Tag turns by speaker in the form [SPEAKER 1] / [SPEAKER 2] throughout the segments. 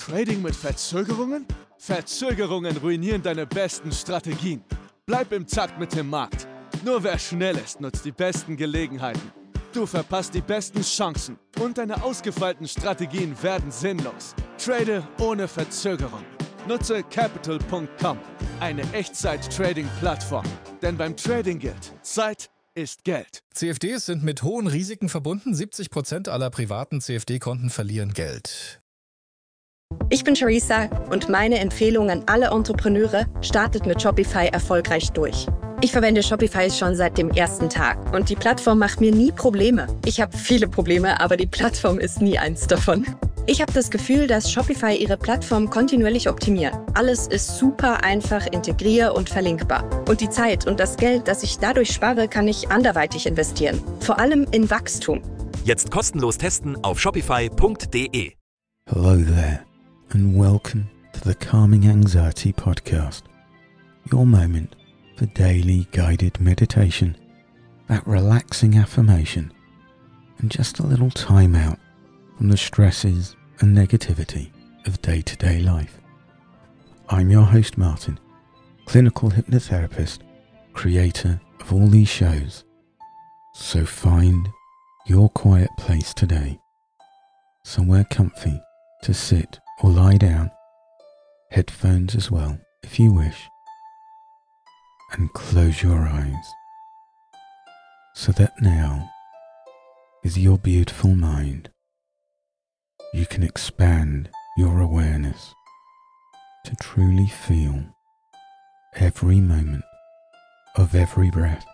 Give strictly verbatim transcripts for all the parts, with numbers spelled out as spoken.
[SPEAKER 1] Trading mit Verzögerungen? Verzögerungen ruinieren deine besten Strategien. Bleib im Takt mit dem Markt. Nur wer schnell ist, nutzt die besten Gelegenheiten. Du verpasst die besten Chancen und deine ausgefeilten Strategien werden sinnlos. Trade ohne Verzögerung. Nutze Capital Punkt com, eine Echtzeit-Trading-Plattform. Denn beim Trading gilt, Zeit ist Geld.
[SPEAKER 2] C F Ds sind mit hohen Risiken verbunden. siebzig Prozent aller privaten C F D-Konten verlieren Geld.
[SPEAKER 3] Ich bin Charissa und meine Empfehlung an alle Entrepreneure: startet mit Shopify erfolgreich durch. Ich verwende Shopify schon seit dem ersten Tag und die Plattform macht mir nie Probleme. Ich habe viele Probleme, aber die Plattform ist nie eins davon. Ich habe das Gefühl, dass Shopify ihre Plattform kontinuierlich optimiert. Alles ist super einfach integrier- und verlinkbar. Und die Zeit und das Geld, das ich dadurch spare, kann ich anderweitig investieren. Vor allem in Wachstum.
[SPEAKER 4] Jetzt kostenlos testen auf shopify Punkt de.
[SPEAKER 5] Hello there and welcome to the Calming Anxiety Podcast. Your moment for daily guided meditation, that relaxing affirmation, and just a little time out from the stresses and negativity of day-to-day life. I'm your host Martin, clinical hypnotherapist, creator of all these shows. So find your quiet place today, somewhere comfy to sit or lie down, headphones as well if you wish, and close your eyes so that now, with your beautiful mind, you can expand your awareness to truly feel every moment of every breath,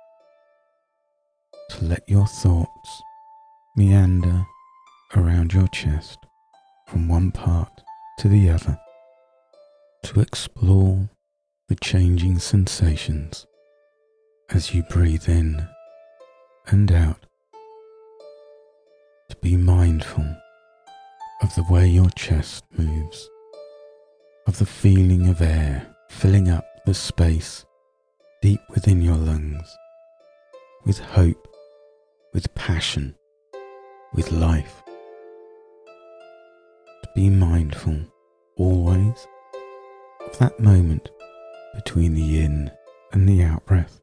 [SPEAKER 5] to let your thoughts meander around your chest from one part to the other, to explore the changing sensations as you breathe in and out, to be mindful of the way your chest moves, of the feeling of air filling up the space deep within your lungs, with hope, with passion, with life. To be mindful always of that moment between the in and the out breath.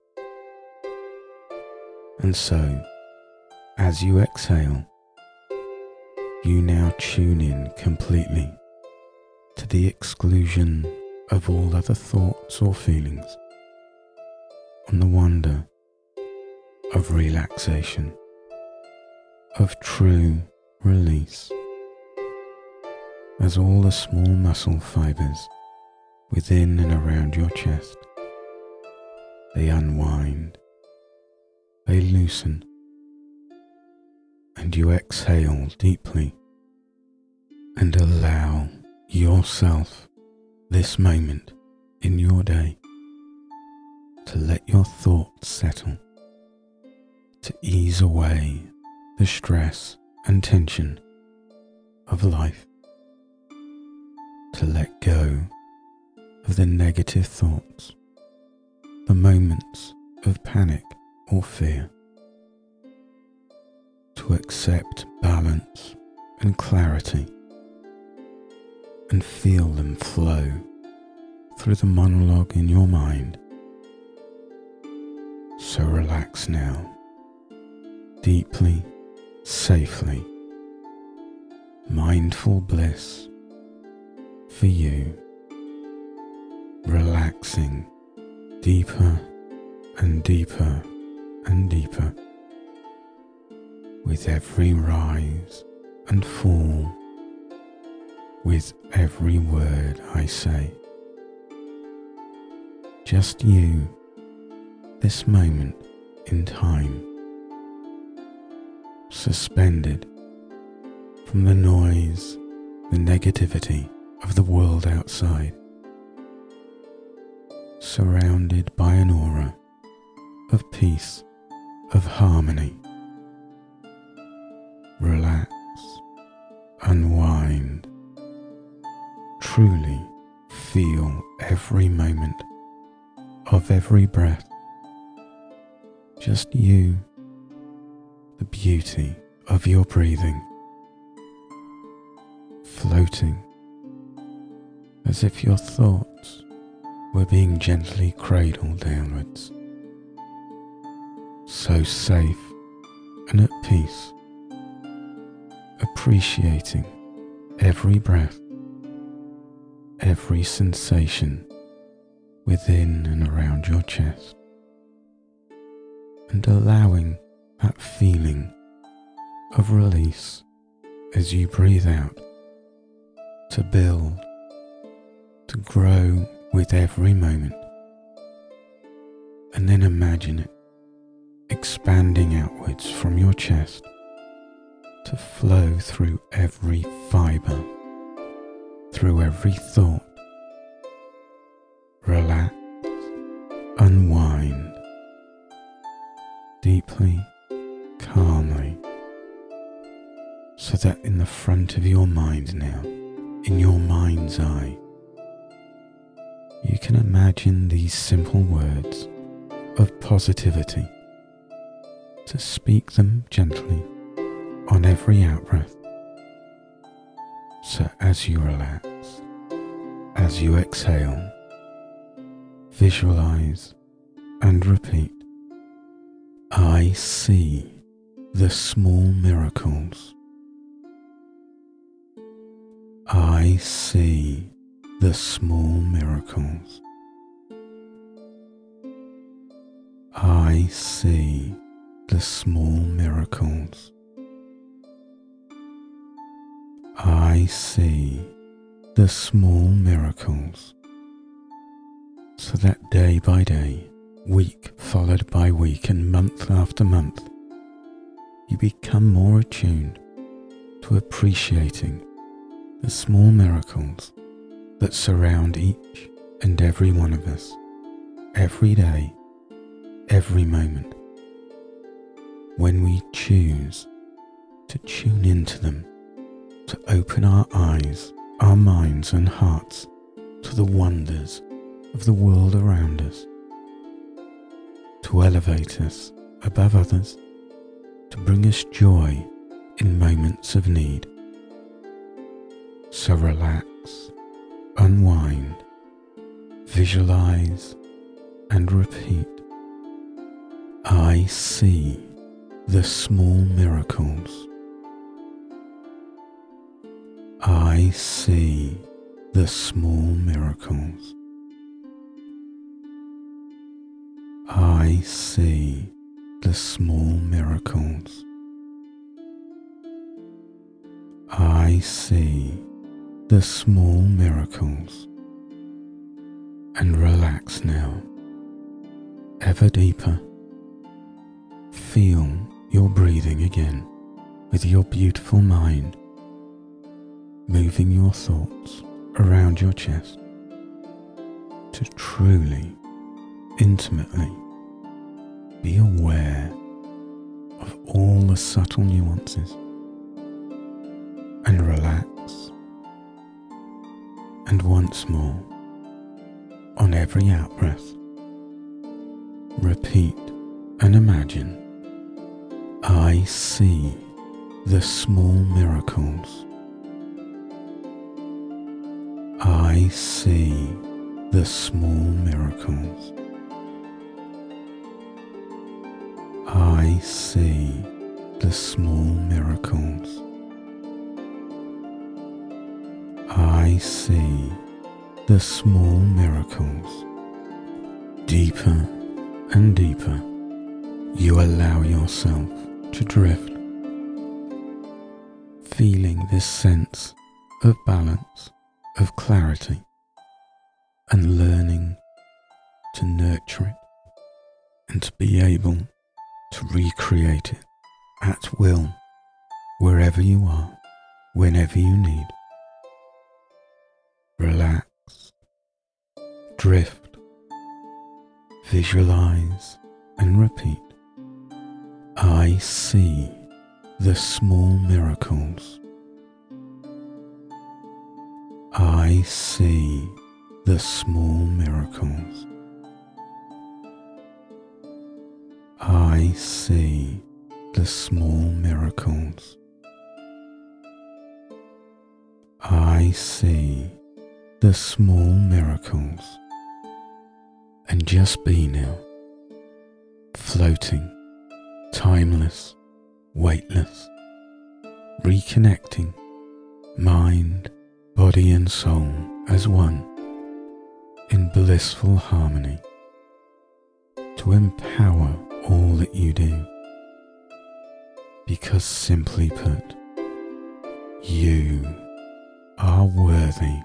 [SPEAKER 5] And so, as you exhale, you now tune in completely to the exclusion of all other thoughts or feelings on the wonder of relaxation, of true release, as all the small muscle fibers within and around your chest, they unwind, they loosen, and you exhale deeply and allow yourself this moment in your day to let your thoughts settle, to ease away the stress and tension of life, to let go of the negative thoughts, the moments of panic or fear, to accept balance and clarity and feel them flow through the monologue in your mind. So relax now, deeply, safely, mindful bliss for you, relaxing deeper and deeper and deeper with every rise and fall, with every word I say. Just you, this moment in time, suspended from the noise, the negativity of the world outside, surrounded by an aura of peace, of harmony. Relax, unwind, truly feel every moment of every breath. Just you, the beauty of your breathing, floating as if your thoughts were being gently cradled downwards, so safe and at peace, appreciating every breath, every sensation within and around your chest, and allowing that feeling of release as you breathe out to build, to grow with every moment. And then imagine it expanding outwards from your chest to flow through every fibre, through every thought. Relax, unwind, deeply, calmly, so that in the front of your mind now, in your mind's eye, you can imagine these simple words of positivity, to speak them gently on every out-breath. So as you relax, as you exhale, visualize and repeat, I see the small miracles. I see the small miracles. I see the small miracles. I see the small miracles. So that day by day, week followed by week, and month after month, you become more attuned to appreciating the small miracles that surround each and every one of us, every day, every moment, when we choose to tune into them, to open our eyes, our minds and hearts to the wonders of the world around us, to elevate us above others, to bring us joy in moments of need. So relax, unwind, visualize and repeat, I see the small miracles. I see the small miracles. I see the small miracles. I see the small miracles. And relax now, ever deeper. Feel your breathing again with your beautiful mind, moving your thoughts around your chest to truly, intimately be aware of all the subtle nuances, and relax. And once more, on every out-breath, repeat and imagine, I see the small miracles. I see the small miracles. I see the small miracles. I see the small miracles. Deeper and deeper, you allow yourself to drift, feeling this sense of balance, of clarity, and learning to nurture it and to be able to recreate it at will, wherever you are, whenever you need. Relax, drift, visualize and repeat, I see the small miracles. I see the small miracles. I see the small miracles. I see the small miracles, and just be now, floating, timeless, weightless, reconnecting mind, body and soul as one in blissful harmony to empower all that you do, because simply put, you are worthy.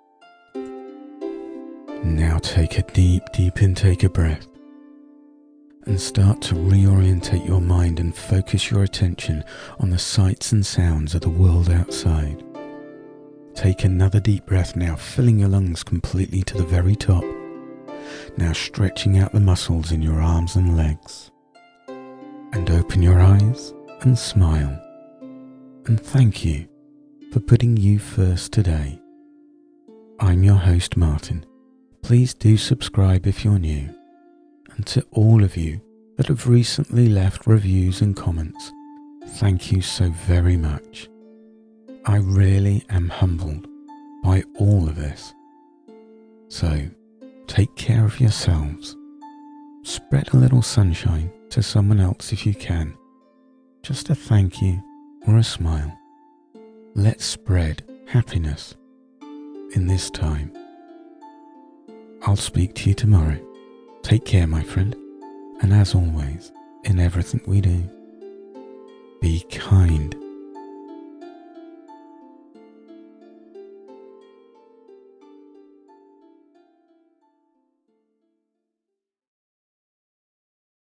[SPEAKER 5] Now take a deep, deep intake of breath and start to reorientate your mind and focus your attention on the sights and sounds of the world outside. Take another deep breath now, filling your lungs completely to the very top. Now stretching out the muscles in your arms and legs. And open your eyes and smile. And thank you for putting you first today. I'm your host, Martin. Please do subscribe if you're new. And to all of you that have recently left reviews and comments, thank you so very much. I really am humbled by all of this. So, take care of yourselves. Spread a little sunshine to someone else if you can. Just a thank you or a smile. Let's spread happiness in this time. I'll speak to you tomorrow. Take care, my friend. And as always, in everything we do, be kind